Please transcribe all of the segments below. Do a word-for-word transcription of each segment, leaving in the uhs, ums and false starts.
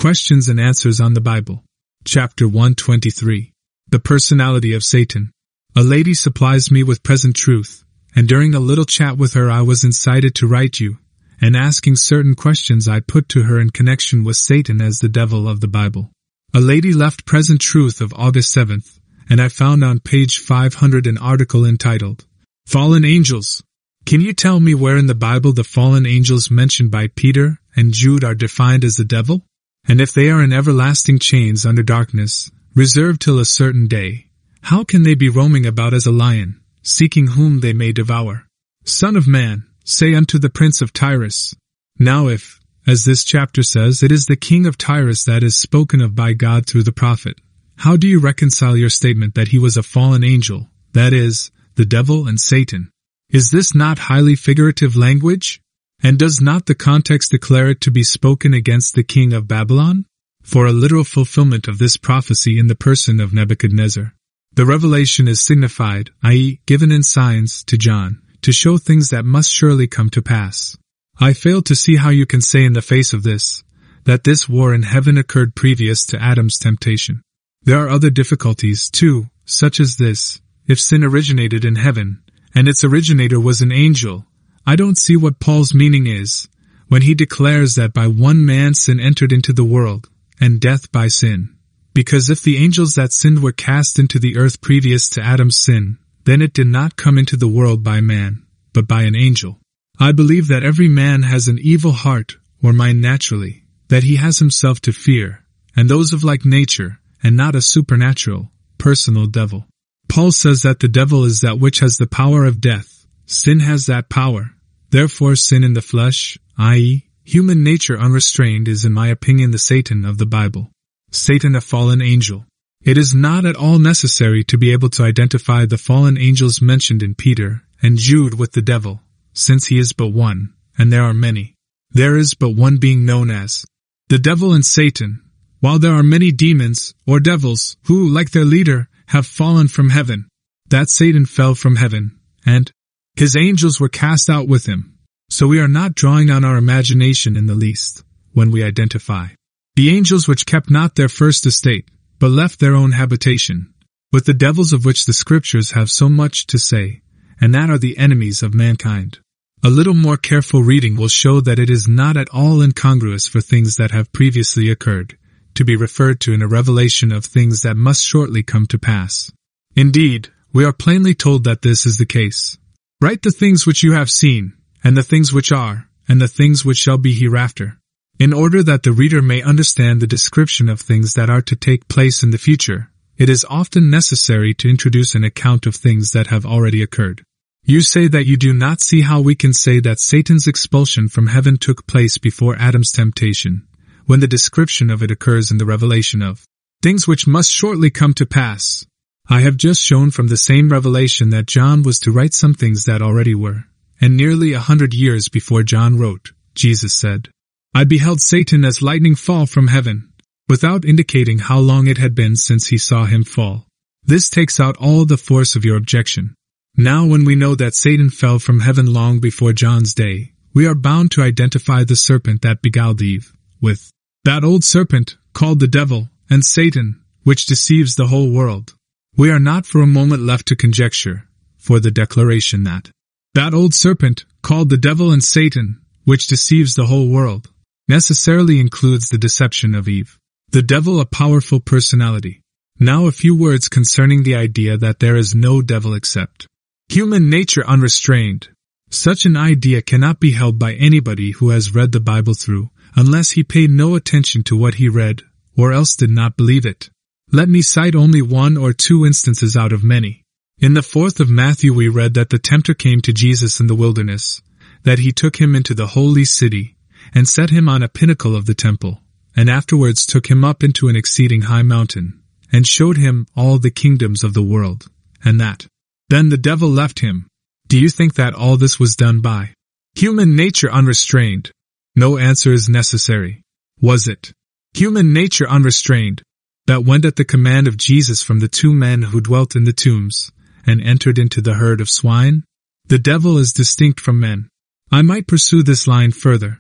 Questions and Answers on the Bible. Chapter one twenty-three. The Personality of Satan. A lady supplies me with present truth, and during a little chat with her I was incited to write you, and asking certain questions I put to her in connection with Satan as the devil of the Bible. A lady left present truth of August seventh, and I found on page five hundred an article entitled, Fallen Angels. Can you tell me where in the Bible the fallen angels mentioned by Peter and Jude are defined as the devil? And if they are in everlasting chains under darkness, reserved till a certain day, how can they be roaming about as a lion, seeking whom they may devour? Son of man, say unto the prince of Tyrus. Now if, as this chapter says, it is the king of Tyrus that is spoken of by God through the prophet, how do you reconcile your statement that he was a fallen angel, that is, the devil and Satan? Is this not highly figurative language? And does not the context declare it to be spoken against the king of Babylon? For a literal fulfillment of this prophecy in the person of Nebuchadnezzar. The revelation is signified, that is, given in signs, to John, to show things that must surely come to pass. I fail to see how you can say in the face of this, that this war in heaven occurred previous to Adam's temptation. There are other difficulties, too, such as this: if sin originated in heaven, and its originator was an angel, I don't see what Paul's meaning is, when he declares that by one man sin entered into the world, and death by sin. Because if the angels that sinned were cast into the earth previous to Adam's sin, then it did not come into the world by man, but by an angel. I believe that every man has an evil heart, or mind naturally, that he has himself to fear, and those of like nature, and not a supernatural, personal devil. Paul says that the devil is that which has the power of death. Sin has that power. Therefore sin in the flesh, that is, human nature unrestrained, is in my opinion the Satan of the Bible. Satan a fallen angel. It is not at all necessary to be able to identify the fallen angels mentioned in Peter and Jude with the devil, since he is but one, and there are many. There is but one being known as the devil and Satan, while there are many demons, or devils, who, like their leader, have fallen from heaven. That Satan fell from heaven, and his angels were cast out with him. So we are not drawing on our imagination in the least, when we identify the angels which kept not their first estate, but left their own habitation, with the devils of which the scriptures have so much to say, and that are the enemies of mankind. A little more careful reading will show that it is not at all incongruous for things that have previously occurred to be referred to in a revelation of things that must shortly come to pass. Indeed, we are plainly told that this is the case. Write the things which you have seen, and the things which are, and the things which shall be hereafter, in order that the reader may understand the description of things that are to take place in the future. It is often necessary to introduce an account of things that have already occurred. You say that you do not see how we can say that Satan's expulsion from heaven took place before Adam's temptation, when the description of it occurs in the revelation of things which must shortly come to pass. I have just shown from the same revelation that John was to write some things that already were, and nearly a hundred years before John wrote, Jesus said, I beheld Satan as lightning fall from heaven, without indicating how long it had been since he saw him fall. This takes out all the force of your objection. Now when we know that Satan fell from heaven long before John's day, we are bound to identify the serpent that beguiled Eve, with that old serpent, called the devil, and Satan, which deceives the whole world. We are not for a moment left to conjecture, for the declaration that that old serpent, called the devil and Satan, which deceives the whole world, necessarily includes the deception of Eve. The devil a powerful personality. Now a few words concerning the idea that there is no devil except human nature unrestrained. Such an idea cannot be held by anybody who has read the Bible through, unless he paid no attention to what he read, or else did not believe it. Let me cite only one or two instances out of many. In the fourth of Matthew we read that the tempter came to Jesus in the wilderness, that he took him into the holy city, and set him on a pinnacle of the temple, and afterwards took him up into an exceeding high mountain, and showed him all the kingdoms of the world, and that then the devil left him. Do you think that all this was done by human nature unrestrained? No answer is necessary. Was it human nature unrestrained that went at the command of Jesus from the two men who dwelt in the tombs, and entered into the herd of swine? The devil is distinct from men. I might pursue this line further,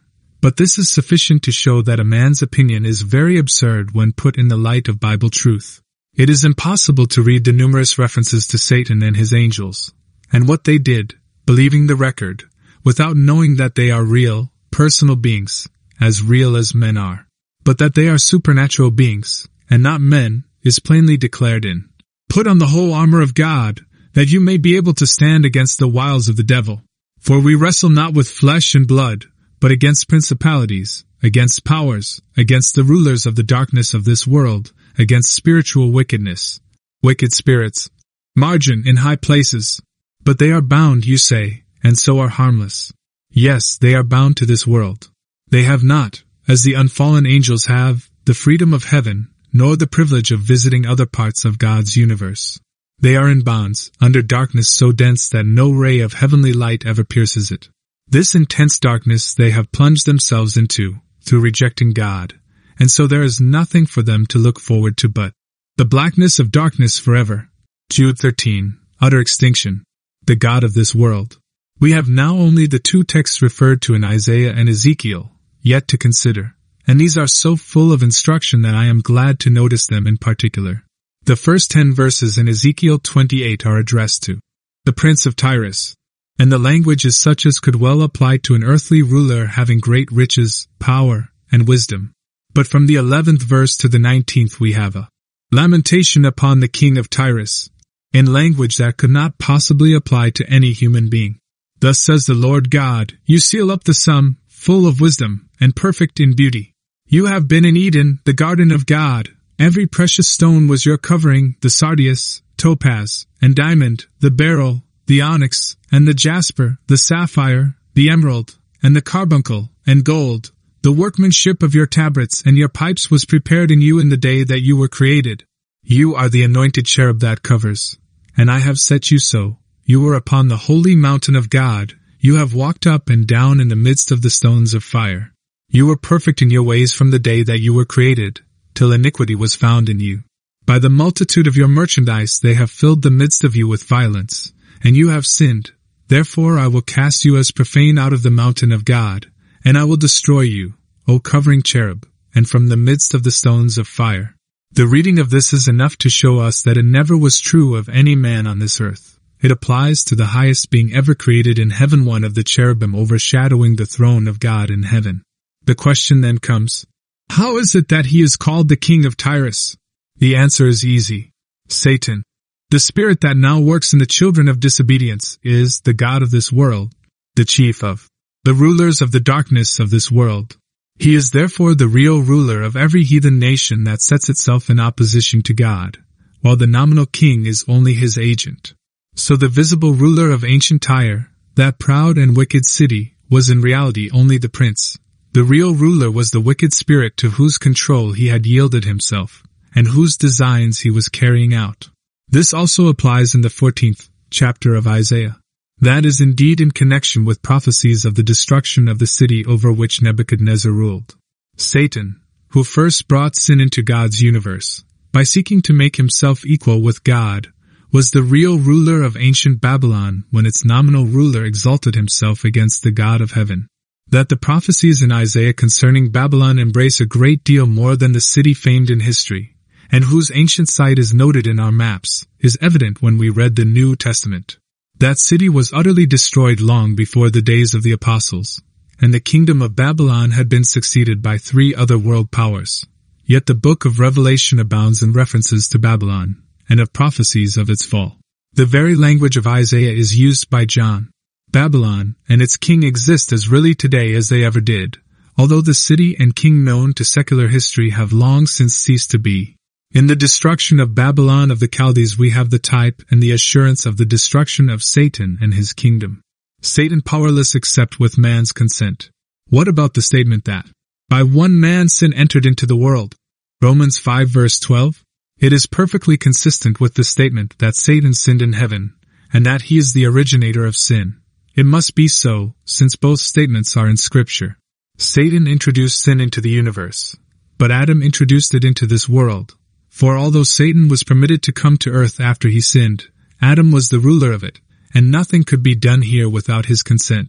But this is sufficient to show that a man's opinion is very absurd when put in the light of Bible truth. It is impossible to read the numerous references to Satan and his angels, and what they did, believing the record, without knowing that they are real, personal beings, as real as men are. But that they are supernatural beings, and not men, is plainly declared in, "Put on the whole armor of God, that you may be able to stand against the wiles of the devil. For we wrestle not with flesh and blood, but against principalities, against powers, against the rulers of the darkness of this world, against spiritual wickedness, wicked spirits, margin in high places. But they are bound, you say, and so are harmless. Yes, they are bound to this world. They have not, as the unfallen angels have, the freedom of heaven, nor the privilege of visiting other parts of God's universe. They are in bonds, under darkness so dense that no ray of heavenly light ever pierces it. This intense darkness they have plunged themselves into, through rejecting God, and so there is nothing for them to look forward to but the blackness of darkness forever." Jude thirteen, utter extinction. The God of this world. We have now only the two texts referred to in Isaiah and Ezekiel, yet to consider, and these are so full of instruction that I am glad to notice them in particular. The first ten verses in Ezekiel twenty-eight are addressed to the Prince of Tyrus, and the language is such as could well apply to an earthly ruler having great riches, power, and wisdom. But from the eleventh verse to the nineteenth we have a lamentation upon the king of Tyrus, in language that could not possibly apply to any human being. Thus says the Lord God, "You seal up the sum, full of wisdom, and perfect in beauty. You have been in Eden, the garden of God. Every precious stone was your covering, the sardius, topaz, and diamond, the beryl, the onyx, and the jasper, the sapphire, the emerald, and the carbuncle, and gold. The workmanship of your tabrets and your pipes was prepared in you in the day that you were created. You are the anointed cherub that covers, and I have set you so. You were upon the holy mountain of God. You have walked up and down in the midst of the stones of fire. You were perfect in your ways from the day that you were created, till iniquity was found in you. By the multitude of your merchandise they have filled the midst of you with violence, and you have sinned. Therefore I will cast you as profane out of the mountain of God, and I will destroy you, O covering cherub, and from the midst of the stones of fire." The reading of this is enough to show us that it never was true of any man on this earth. It applies to the highest being ever created in heaven, one of the cherubim overshadowing the throne of God in heaven. The question then comes, how is it that he is called the king of Tyrus? The answer is easy. Satan, the spirit that now works in the children of disobedience, is the god of this world, the chief of the rulers of the darkness of this world. He is therefore the real ruler of every heathen nation that sets itself in opposition to God, while the nominal king is only his agent. So the visible ruler of ancient Tyre, that proud and wicked city, was in reality only the prince. The real ruler was the wicked spirit to whose control he had yielded himself, and whose designs he was carrying out. This also applies in the fourteenth chapter of Isaiah. That is indeed in connection with prophecies of the destruction of the city over which Nebuchadnezzar ruled. Satan, who first brought sin into God's universe, by seeking to make himself equal with God, was the real ruler of ancient Babylon when its nominal ruler exalted himself against the God of heaven. That the prophecies in Isaiah concerning Babylon embrace a great deal more than the city famed in history, and whose ancient site is noted in our maps, is evident when we read the New Testament. That city was utterly destroyed long before the days of the apostles, and the kingdom of Babylon had been succeeded by three other world powers. Yet the book of Revelation abounds in references to Babylon, and of prophecies of its fall. The very language of Isaiah is used by John. Babylon and its king exist as really today as they ever did, although the city and king known to secular history have long since ceased to be. In the destruction of Babylon of the Chaldees we have the type and the assurance of the destruction of Satan and his kingdom. Satan powerless except with man's consent. What about the statement that, by one man sin entered into the world? Romans five verse twelve? It is perfectly consistent with the statement that Satan sinned in heaven, and that he is the originator of sin. It must be so, since both statements are in Scripture. Satan introduced sin into the universe, but Adam introduced it into this world. For although Satan was permitted to come to earth after he sinned, Adam was the ruler of it, and nothing could be done here without his consent.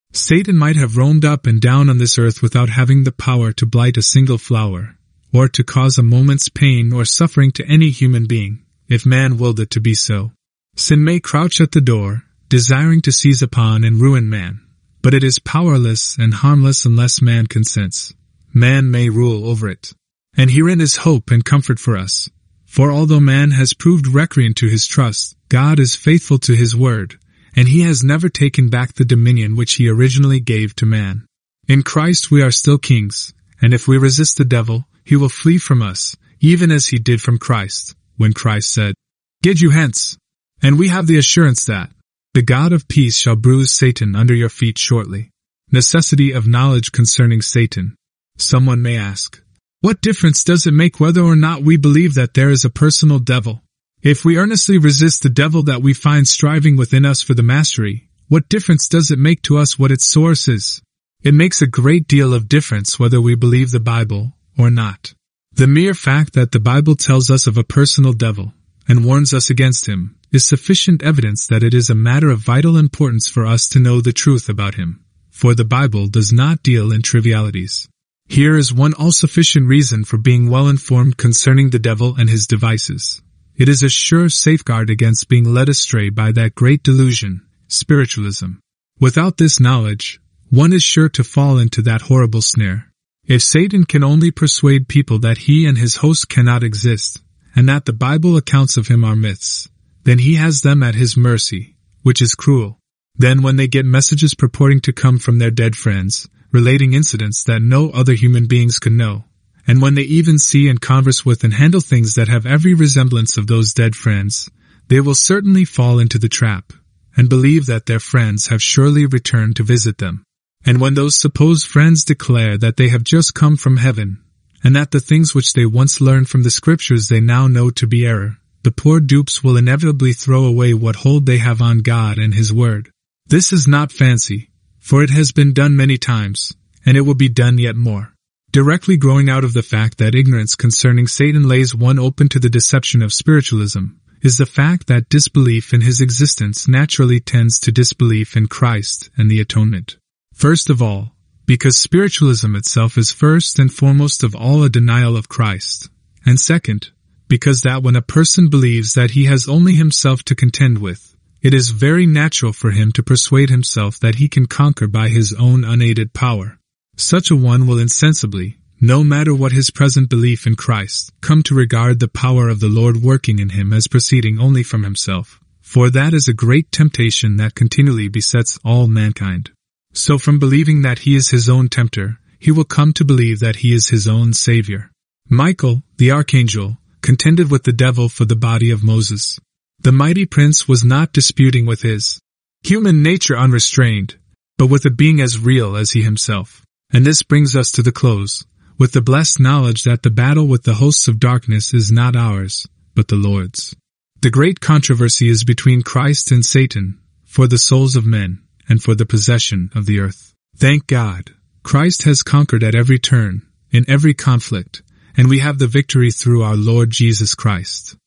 Satan might have roamed up and down on this earth without having the power to blight a single flower, or to cause a moment's pain or suffering to any human being, if man willed it to be so. Sin may crouch at the door, desiring to seize upon and ruin man, but it is powerless and harmless unless man consents. Man may rule over it. And herein is hope and comfort for us. For although man has proved recreant to his trust, God is faithful to his word, and he has never taken back the dominion which he originally gave to man. In Christ we are still kings, and if we resist the devil, he will flee from us, even as he did from Christ, when Christ said, "Get you hence." And we have the assurance that the God of peace shall bruise Satan under your feet shortly. Necessity of knowledge concerning Satan. Someone may ask, what difference does it make whether or not we believe that there is a personal devil? If we earnestly resist the devil that we find striving within us for the mastery, what difference does it make to us what its source is? It makes a great deal of difference whether we believe the Bible or not. The mere fact that the Bible tells us of a personal devil and warns us against him is sufficient evidence that it is a matter of vital importance for us to know the truth about him, for the Bible does not deal in trivialities. Here is one all-sufficient reason for being well informed concerning the devil and his devices. It is a sure safeguard against being led astray by that great delusion, spiritualism. Without this knowledge, one is sure to fall into that horrible snare. If Satan can only persuade people that he and his host cannot exist, and that the Bible accounts of him are myths, then he has them at his mercy, which is cruel. Then when they get messages purporting to come from their dead friends, relating incidents that no other human beings could know, and when they even see and converse with and handle things that have every resemblance of those dead friends, they will certainly fall into the trap, and believe that their friends have surely returned to visit them. And when those supposed friends declare that they have just come from heaven, and that the things which they once learned from the scriptures they now know to be error, the poor dupes will inevitably throw away what hold they have on God and His Word. This is not fancy, for it has been done many times, and it will be done yet more. Directly growing out of the fact that ignorance concerning Satan lays one open to the deception of spiritualism, is the fact that disbelief in his existence naturally tends to disbelief in Christ and the atonement. First of all, because spiritualism itself is first and foremost of all a denial of Christ, and second, because that when a person believes that he has only himself to contend with, it is very natural for him to persuade himself that he can conquer by his own unaided power. Such a one will insensibly, no matter what his present belief in Christ, come to regard the power of the Lord working in him as proceeding only from himself, for that is a great temptation that continually besets all mankind. So from believing that he is his own tempter, he will come to believe that he is his own Savior. Michael, the archangel, contended with the devil for the body of Moses. The mighty prince was not disputing with his human nature unrestrained, but with a being as real as he himself. And this brings us to the close, with the blessed knowledge that the battle with the hosts of darkness is not ours, but the Lord's. The great controversy is between Christ and Satan, for the souls of men, and for the possession of the earth. Thank God, Christ has conquered at every turn, in every conflict, and we have the victory through our Lord Jesus Christ.